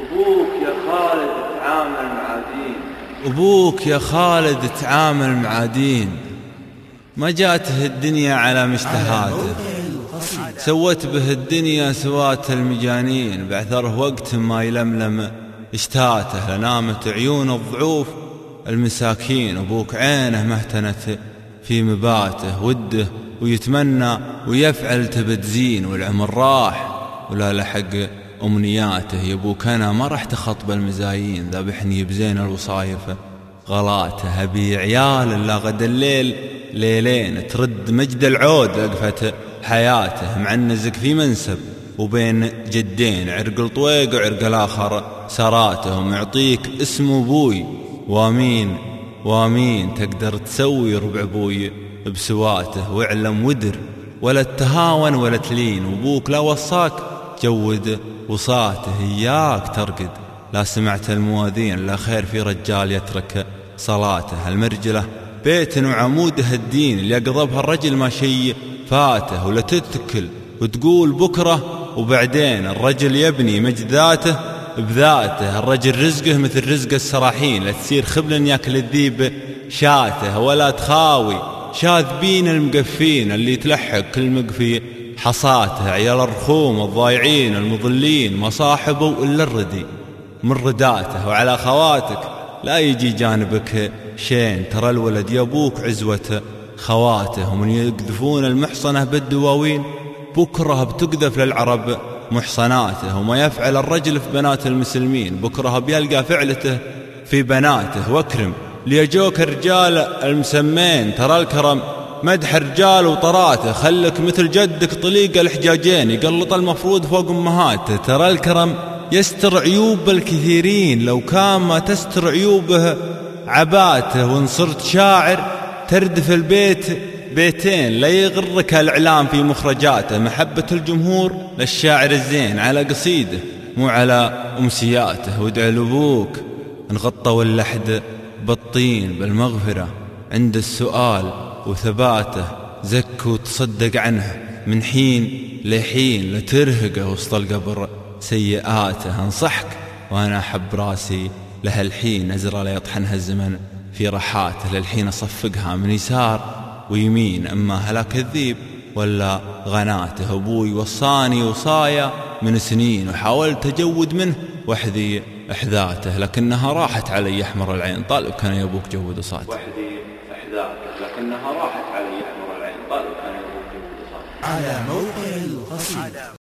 أبوك يا خالد تعامل مع دين. أبوك يا خالد تعامل مع دين، ما جاته الدنيا على مشتهاته، سوت به الدنيا سوات المجانين، بعثره وقت ما يلملم اشتاته، لنامت عيون الضعوف المساكين. أبوك عينه ما اهتنت في مباته، وده ويتمنى ويفعل تبت زين، والعمر راح ولا لحق أمنياته. يا أبوك أنا ما رحت خطب المزايين، ذبحني بزين الوصايف غلاته، أبي عيال إلا غدا الليل ليلين، ترد مجد العود لقفة حياته، معنزك في منسب وبين جدين، عرق الطويق وعرق الآخر سراته، ومعطيك اسم أبوي وامين وامين، تقدر تسوي ربع أبوي بسواته، واعلم ودر ولا تهاون ولا تلين، وابوك لا وصاك جود وصاته، إياك ترقد لا سمعت المواذين، لا خير في رجال يترك صلاته، المرجلة بيت وعموده الدين، اللي يقضبها الرجل ما شي فاته، ولا تتكل وتقول بكرة وبعدين، الرجل يبني مجد ذاته بذاته، الرجل رزقه مثل رزق السراحين، لا تصير خبل ياكل الذيب شاته، ولا تخاوي شاذبين المقفين، اللي تلحق كل مقفي حصاته، عيال الرخوم الضايعين المضلين، ما صاحبوا إلا الردي من رداته، وعلى خواتك لا يجي جانبك شين، ترى الولد يا أبوك عزوة خواته، ومن يقذفون المحصنة بالدواوين، بكره بتقذف للعرب محصناته، وما يفعل الرجل في بنات المسلمين، بكره بيلقى فعلته في بناته، واكرم ليجوك الرجال المسمين، ترى الكرم مدح الرجال وطراته، خلك مثل جدك طليق الحجاجين، يقلط المفروض فوق أمهاته، ترى الكرم يستر عيوب الكثيرين، لو كان ما تستر عيوبه عباته، وان صرت شاعر تردف البيت بيتين، لا يغرك الإعلام في مخرجاته، محبة الجمهور للشاعر الزين على قصيده مو على أمسياته، وادعي لأبوك انغطوا اللحد بالطين بالمغفرة عند السؤال وثباته، زك وتصدق عنه من حين لحين، لترهقه وسط القبر سيئاته، انصحك وأنا أحب راسي لها الحين، أزرى ليطحنها الزمن في رحاته، للحين أصفقها من يسار ويمين، أما هلاك الذيب ولا غناته، أبوي وصاني وصايا من سنين، وحاولت أجود منه وحذي إحذاته، لكنها راحت علي أحمر العين، طالب كان يا أبوك جود وصاته، وحذي إحذاته لكنها راحت علي أحمر العين، طالب كان يا أبوك جود وصاته. على موقع القصيدة.